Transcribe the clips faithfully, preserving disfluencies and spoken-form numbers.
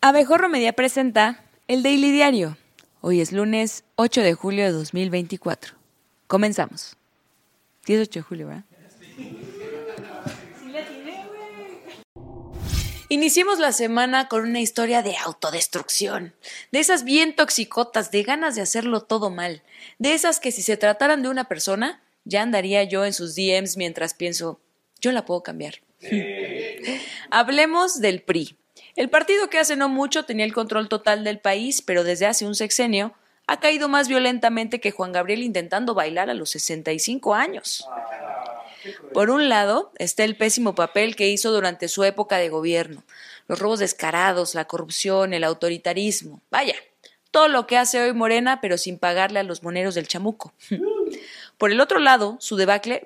Abejorro Media presenta el Daily Diario. Hoy es lunes ocho de julio de dos mil veinticuatro. Comenzamos. dieciocho de julio, ¿verdad? Iniciemos la semana con una historia de autodestrucción, de esas bien toxicotas, de ganas de hacerlo todo mal, de esas que si se trataran de una persona, ya andaría yo en sus D Ms mientras pienso, yo la puedo cambiar. Sí. Hablemos del P R I. El partido que hace no mucho tenía el control total del país, pero desde hace un sexenio ha caído más violentamente que Juan Gabriel intentando bailar a los sesenta y cinco años. Por un lado, está el pésimo papel que hizo durante su época de gobierno, los robos descarados, la corrupción, el autoritarismo. Vaya, todo lo que hace hoy Morena, pero sin pagarle a los moneros del chamuco. Por el otro lado, su debacle,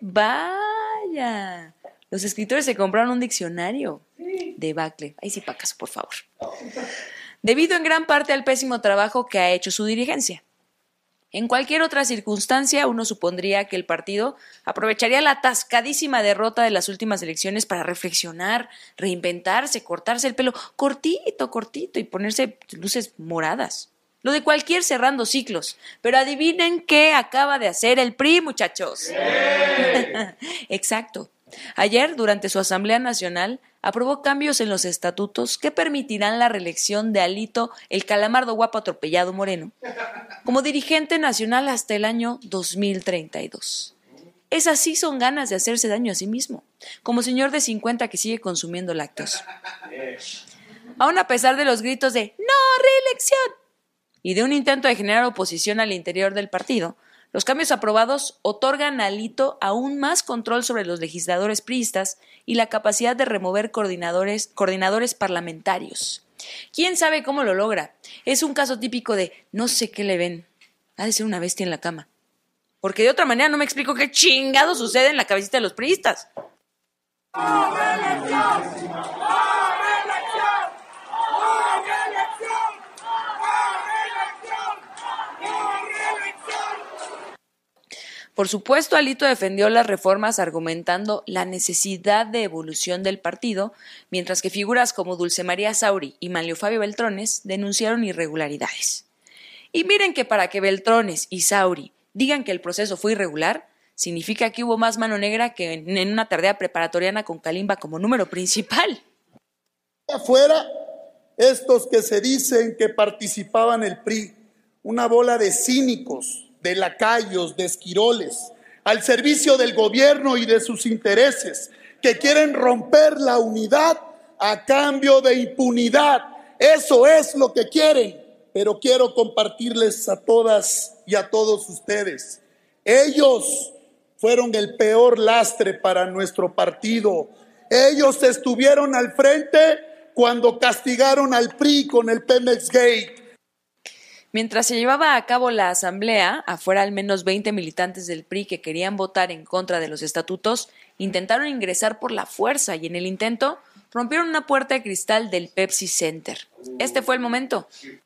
vaya, los escritores se compraron un diccionario. Debacle. Ahí sí, pa' caso, por favor. Debido en gran parte al pésimo trabajo que ha hecho su dirigencia. En cualquier otra circunstancia, uno supondría que el partido aprovecharía la atascadísima derrota de las últimas elecciones para reflexionar, reinventarse, cortarse el pelo cortito, cortito y ponerse luces moradas. Lo de cualquier cerrando ciclos. Pero adivinen qué acaba de hacer el P R I, muchachos. Exacto. Ayer, durante su Asamblea Nacional, aprobó cambios en los estatutos que permitirán la reelección de Alito, el calamardo guapo atropellado Moreno, como dirigente nacional hasta el año dos mil treinta y dos. Esas sí son ganas de hacerse daño a sí mismo, como señor de cincuenta que sigue consumiendo lácteos. Aún a pesar de los gritos de ¡no reelección! Y de un intento de generar oposición al interior del partido, los cambios aprobados otorgan a Alito aún más control sobre los legisladores priistas y la capacidad de remover coordinadores, coordinadores parlamentarios. ¿Quién sabe cómo lo logra? Es un caso típico de no sé qué le ven. Ha de ser una bestia en la cama. Porque de otra manera no me explico qué chingado sucede en la cabecita de los priistas. ¡No reelección! ¡No reelección! ¡No reelección! Por supuesto, Alito defendió las reformas argumentando la necesidad de evolución del partido, mientras que figuras como Dulce María Sauri y Manlio Fabio Beltrones denunciaron irregularidades. Y miren que para que Beltrones y Sauri digan que el proceso fue irregular, significa que hubo más mano negra que en una tardea preparatoriana con Kalimba como número principal. Afuera, estos que se dicen que participaban el P R I, una bola de cínicos, de lacayos, de esquiroles, al servicio del gobierno y de sus intereses, que quieren romper la unidad a cambio de impunidad. Eso es lo que quieren, pero quiero compartirles a todas y a todos ustedes. Ellos fueron el peor lastre para nuestro partido. Ellos estuvieron al frente cuando castigaron al P R I con el Pemex Gate. Mientras se llevaba a cabo la asamblea, afuera al menos veinte militantes del P R I que querían votar en contra de los estatutos intentaron ingresar por la fuerza y en el intento rompieron una puerta de cristal del Pepsi Center. Este fue el momento.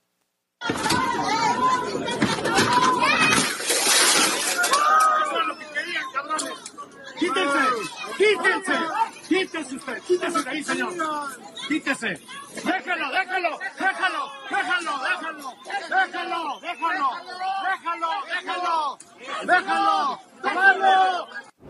¡Quítense! ¡Quítense! ¡Quítense usted! ¡Quítese de ahí, señor! ¡Quítese! ¡Déjalo, déjalo! ¡Déjalo! ¡Déjalo, déjalo! ¡Déjalo, déjalo! ¡Déjalo, déjalo! ¡Déjalo! ¡Déjalo!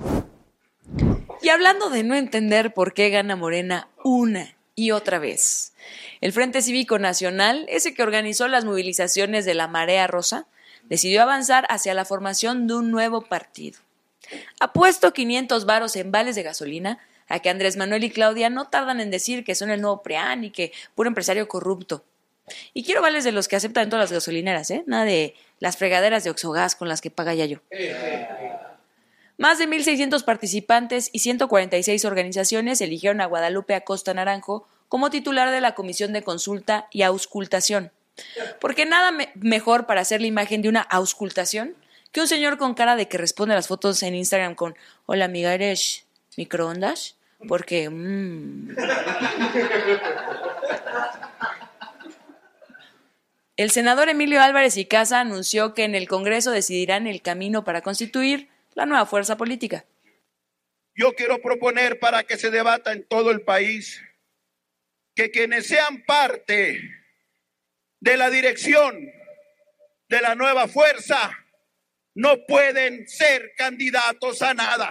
Y hablando de no entender por qué gana Morena una y otra vez, el Frente Cívico Nacional, ese que organizó las movilizaciones de la Marea Rosa, decidió avanzar hacia la formación de un nuevo partido. Apuesto quinientos varos en vales de gasolina a que Andrés Manuel y Claudia no tardan en decir que son el nuevo PRIAN y que puro empresario corrupto. Y quiero vales de los que aceptan en todas las gasolineras, ¿eh? Nada de las fregaderas de Oxogas con las que paga Yayo. Más de mil seiscientos participantes y ciento cuarenta y seis organizaciones eligieron a Guadalupe Acosta Naranjo como titular de la Comisión de Consulta y Auscultación. Porque nada me- mejor para hacer la imagen de una auscultación que un señor con cara de que responde a las fotos en Instagram con hola amiga, ¿eres microondas? Porque mmm. El senador Emilio Álvarez y Casa anunció que en el Congreso decidirán el camino para constituir la nueva fuerza política. Yo quiero proponer para que se debata en todo el país que quienes sean parte de la dirección de la nueva fuerza no pueden ser candidatos a nada.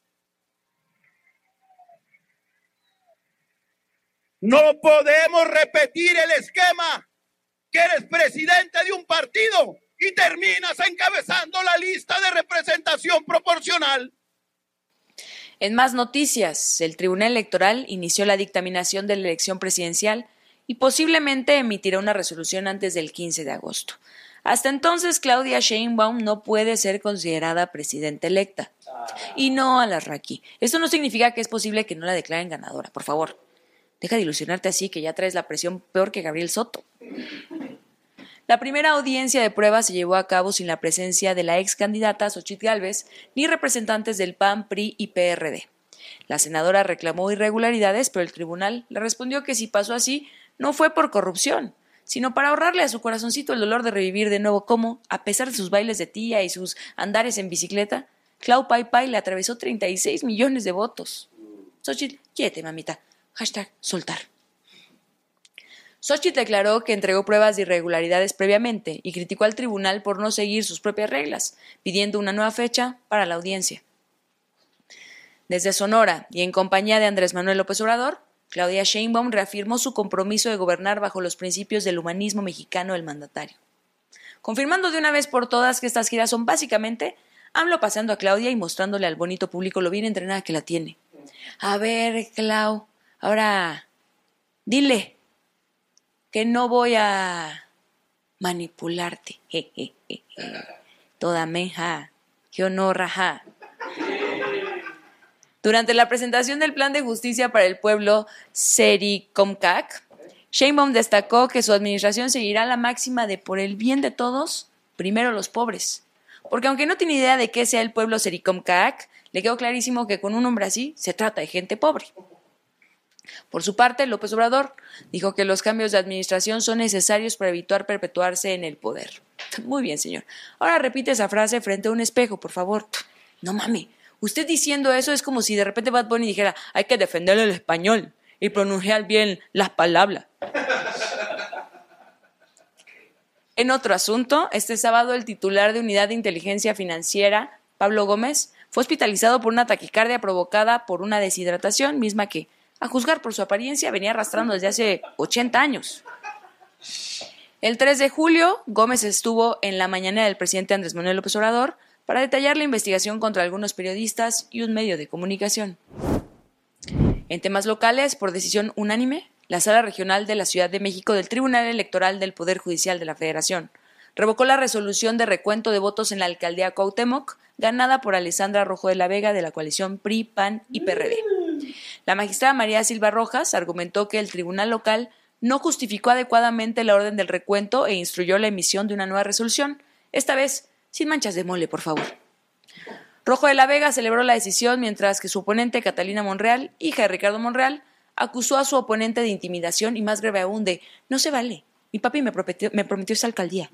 No podemos repetir el esquema que eres presidente de un partido y terminas encabezando la lista de representación proporcional. En más noticias, el Tribunal Electoral inició la dictaminación de la elección presidencial y posiblemente emitirá una resolución antes del quince de agosto. Hasta entonces, Claudia Sheinbaum no puede ser considerada presidenta electa. Y no, Alarraqui, esto no significa que es posible que no la declaren ganadora, por favor. Deja de ilusionarte así, que ya traes la presión peor que Gabriel Soto. La primera audiencia de prueba se llevó a cabo sin la presencia de la ex candidata Xochitl Gálvez ni representantes del P A N, P R I y P R D. La senadora reclamó irregularidades, pero el tribunal le respondió que si pasó así, no fue por corrupción, sino para ahorrarle a su corazoncito el dolor de revivir de nuevo cómo, a pesar de sus bailes de tía y sus andares en bicicleta, Clau Pai Pai le atravesó treinta y seis millones de votos. Xochitl, quiete, mamita. Hashtag soltar. Xochitl declaró que entregó pruebas de irregularidades previamente y criticó al tribunal por no seguir sus propias reglas, pidiendo una nueva fecha para la audiencia. Desde Sonora y en compañía de Andrés Manuel López Obrador, Claudia Sheinbaum reafirmó su compromiso de gobernar bajo los principios del humanismo mexicano del mandatario, confirmando de una vez por todas que estas giras son básicamente AMLO paseando a Claudia y mostrándole al bonito público lo bien entrenada que la tiene. A ver, Clau, ahora dile que no voy a manipularte. Je, je, je, je. Toda menja, que honor, raja. Durante la presentación del Plan de Justicia para el Pueblo Sericomcac, Sheinbaum destacó que su administración seguirá la máxima de por el bien de todos, primero los pobres. Porque aunque no tiene idea de qué sea el pueblo Sericomcac, le quedó clarísimo que con un hombre así se trata de gente pobre. Por su parte, López Obrador dijo que los cambios de administración son necesarios para evitar perpetuarse en el poder. Muy bien, señor. Ahora repite esa frase frente a un espejo, por favor. No mame. Usted diciendo eso es como si de repente Bad Bunny dijera hay que defender el español y pronunciar bien las palabras. En otro asunto, este sábado el titular de Unidad de Inteligencia Financiera, Pablo Gómez, fue hospitalizado por una taquicardia provocada por una deshidratación, misma que, a juzgar por su apariencia, venía arrastrando desde hace ochenta años. El tres de julio, Gómez estuvo en la mañanera del presidente Andrés Manuel López Obrador para detallar la investigación contra algunos periodistas y un medio de comunicación. En temas locales, por decisión unánime, la Sala Regional de la Ciudad de México del Tribunal Electoral del Poder Judicial de la Federación revocó la resolución de recuento de votos en la alcaldía Cuauhtémoc, ganada por Alessandra Rojo de la Vega de la coalición P R I, P A N y P R D. La magistrada María Silva Rojas argumentó que el tribunal local no justificó adecuadamente la orden del recuento e instruyó la emisión de una nueva resolución, esta vez sin manchas de mole, por favor. Rojo de la Vega celebró la decisión, mientras que su oponente, Catalina Monreal, hija de Ricardo Monreal, acusó a su oponente de intimidación y, más grave aún, de no se vale, mi papi me prometió, me prometió esa alcaldía.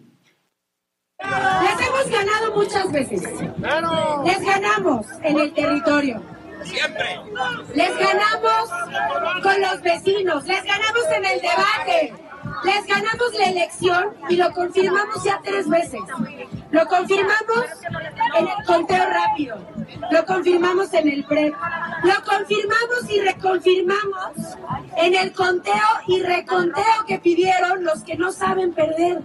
Les hemos ganado muchas veces. Les ganamos en el territorio. Siempre. Les ganamos con los vecinos. Les ganamos en el debate. Les ganamos la elección y lo confirmamos ya tres veces. Lo confirmamos en el conteo rápido. Lo confirmamos en el P R E P. Lo confirmamos y reconfirmamos en el conteo y reconteo que pidieron los que no saben perder.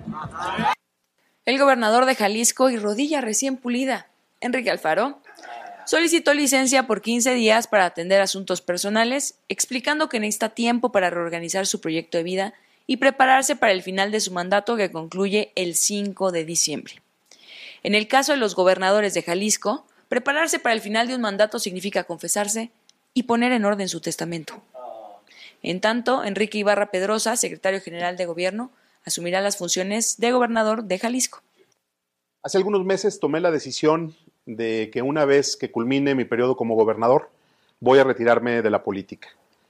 El gobernador de Jalisco y rodilla recién pulida, Enrique Alfaro, solicitó licencia por quince días para atender asuntos personales, explicando que necesita tiempo para reorganizar su proyecto de vida y prepararse para el final de su mandato que concluye el cinco de diciembre. En el caso de los gobernadores de Jalisco, prepararse para el final de un mandato significa confesarse y poner en orden su testamento. En tanto, Enrique Ibarra Pedrosa, secretario general de Gobierno, asumirá las funciones de gobernador de Jalisco. Hace algunos meses tomé la decisión de que una vez que culmine mi periodo como gobernador, voy a retirarme de la política.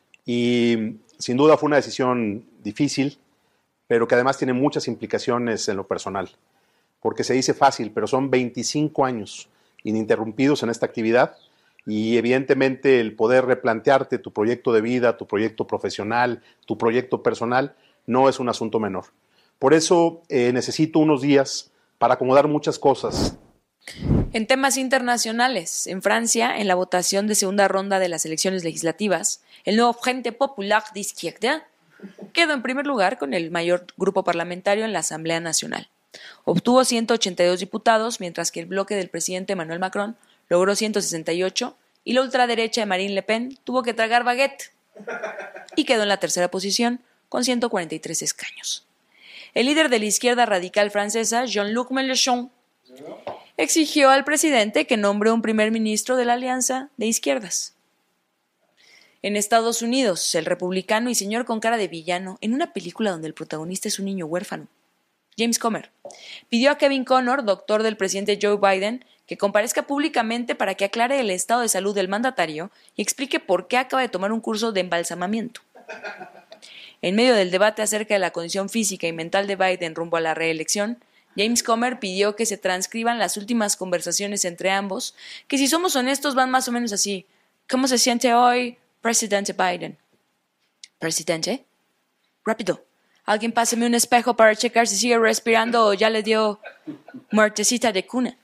Y sin duda fue una decisión difícil, pero que además tiene muchas implicaciones en lo personal. Porque se dice fácil, pero son veinticinco años ininterrumpidos en esta actividad y evidentemente el poder replantearte tu proyecto de vida, tu proyecto profesional, tu proyecto personal, no es un asunto menor. Por eso eh, necesito unos días para acomodar muchas cosas. En temas internacionales, en Francia, en la votación de segunda ronda de las elecciones legislativas, el nuevo Frente Popular d'Izquierda quedó en primer lugar con el mayor grupo parlamentario en la Asamblea Nacional. Obtuvo ciento ochenta y dos diputados, mientras que el bloque del presidente Emmanuel Macron logró ciento sesenta y ocho y la ultraderecha de Marine Le Pen tuvo que tragar baguette y quedó en la tercera posición con ciento cuarenta y tres escaños. El líder de la izquierda radical francesa, Jean-Luc Mélenchon, exigió al presidente que nombre un primer ministro de la Alianza de Izquierdas. En Estados Unidos, el republicano y señor con cara de villano, en una película donde el protagonista es un niño huérfano, James Comer, pidió a Kevin Connor, doctor del presidente Joe Biden, que comparezca públicamente para que aclare el estado de salud del mandatario y explique por qué acaba de tomar un curso de embalsamamiento. En medio del debate acerca de la condición física y mental de Biden rumbo a la reelección, James Comer pidió que se transcriban las últimas conversaciones entre ambos, que si somos honestos van más o menos así. ¿Cómo se siente hoy, presidente Biden? ¿Presidente? Rápido. Alguien páseme un espejo para checar si sigue respirando o ya le dio muertecita de cuna.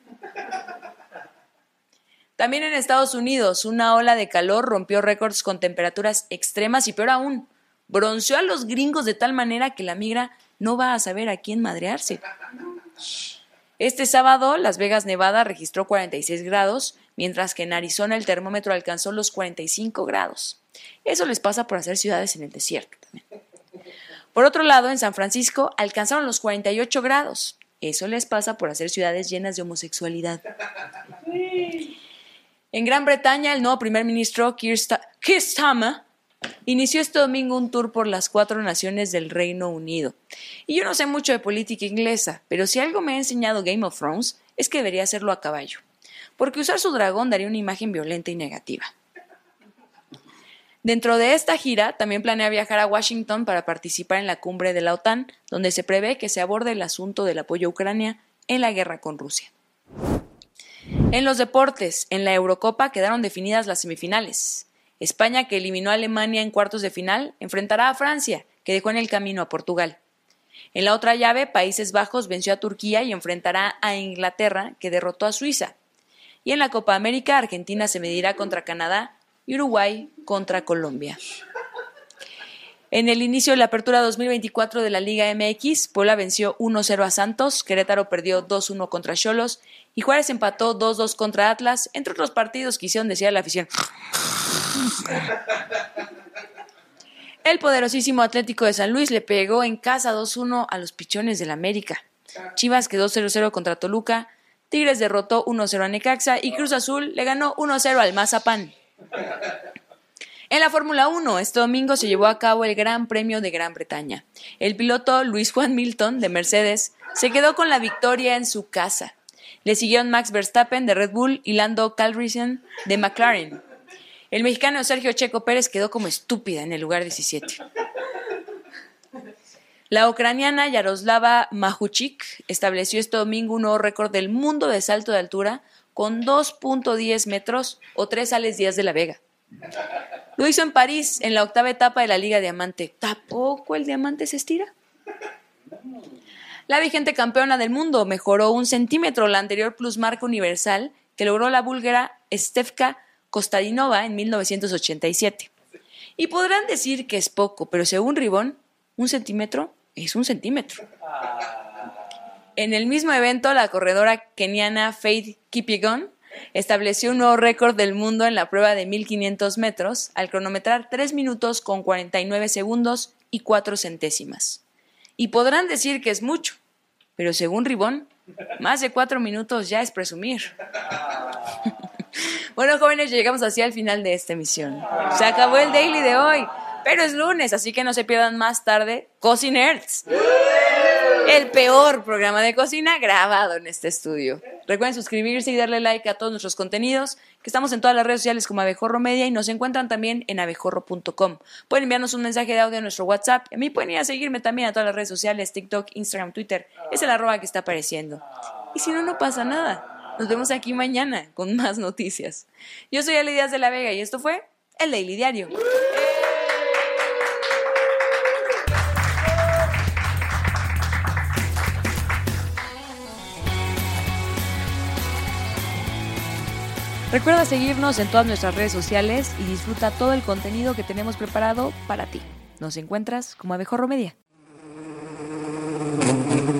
También en Estados Unidos, una ola de calor rompió récords con temperaturas extremas y peor aún, bronceó a los gringos de tal manera que la migra no va a saber a quién madrearse. Este sábado, Las Vegas, Nevada, registró cuarenta y seis grados, mientras que en Arizona el termómetro alcanzó los cuarenta y cinco grados. Eso les pasa por hacer ciudades en el desierto también. Por otro lado, en San Francisco alcanzaron los cuarenta y ocho grados. Eso les pasa por hacer ciudades llenas de homosexualidad. En Gran Bretaña, el nuevo primer ministro Keir Starmer inició este domingo un tour por las cuatro naciones del Reino Unido. Y yo no sé mucho de política inglesa, pero si algo me ha enseñado Game of Thrones es que debería hacerlo a caballo, porque usar su dragón daría una imagen violenta y negativa. Dentro de esta gira, también planea viajar a Washington para participar en la cumbre de la OTAN, donde se prevé que se aborde el asunto del apoyo a Ucrania en la guerra con Rusia. En los deportes, en la Eurocopa quedaron definidas las semifinales. España, que eliminó a Alemania en cuartos de final, enfrentará a Francia, que dejó en el camino a Portugal. En la otra llave, Países Bajos venció a Turquía y enfrentará a Inglaterra, que derrotó a Suiza. Y en la Copa América, Argentina se medirá contra Canadá y Uruguay contra Colombia. En el inicio de la apertura dos mil veinticuatro de la Liga M X, Puebla venció uno cero a Santos, Querétaro perdió dos uno contra Xolos y Juárez empató dos dos contra Atlas, entre otros partidos que hicieron decir a la afición. El poderosísimo Atlético de San Luis le pegó en casa dos uno a los Pichones del América. Chivas quedó cero cero contra Toluca, Tigres derrotó uno cero a Necaxa y Cruz Azul le ganó uno cero al Mazapán. En la Fórmula uno, este domingo se llevó a cabo el Gran Premio de Gran Bretaña. El piloto Lewis Hamilton, de Mercedes, se quedó con la victoria en su casa. Le siguieron Max Verstappen, de Red Bull, y Lando Calrissian, de McLaren. El mexicano Sergio Checo Pérez quedó como estúpida en el lugar diecisiete. La ucraniana Yaroslava Mahuchik estableció este domingo un nuevo récord del mundo de salto de altura con dos punto diez metros o tres Alex Díaz de la Vega. Lo hizo en París, en la octava etapa de la Liga Diamante. ¿Tampoco el diamante se estira? La vigente campeona del mundo mejoró un centímetro la anterior plusmarca universal que logró la búlgara Stefka Kostadinova en mil novecientos ochenta y siete. Y podrán decir que es poco, pero según Ribón, un centímetro es un centímetro. En el mismo evento, la corredora keniana Faith Kipyegon estableció un nuevo récord del mundo en la prueba de mil quinientos metros al cronometrar tres minutos con cuarenta y nueve segundos y cuatro centésimas. Y podrán decir que es mucho, pero según Ribón, más de cuatro minutos ya es presumir. Bueno, jóvenes, llegamos así al final de esta emisión. Se acabó el daily de hoy, pero es lunes, así que no se pierdan más tarde Cocinerds, el peor programa de cocina grabado en este estudio. Recuerden suscribirse y darle like a todos nuestros contenidos, que estamos en todas las redes sociales como Abejorro Media y nos encuentran también en abejorro punto com. Pueden enviarnos un mensaje de audio a nuestro WhatsApp. A mí pueden ir a seguirme también a todas las redes sociales, TikTok, Instagram, Twitter. Es el arroba que está apareciendo. Y si no, no pasa nada. Nos vemos aquí mañana con más noticias. Yo soy Ale Díaz de la Vega y esto fue El Daily Diario. Recuerda seguirnos en todas nuestras redes sociales y disfruta todo el contenido que tenemos preparado para ti. Nos encuentras como Abejorro Media.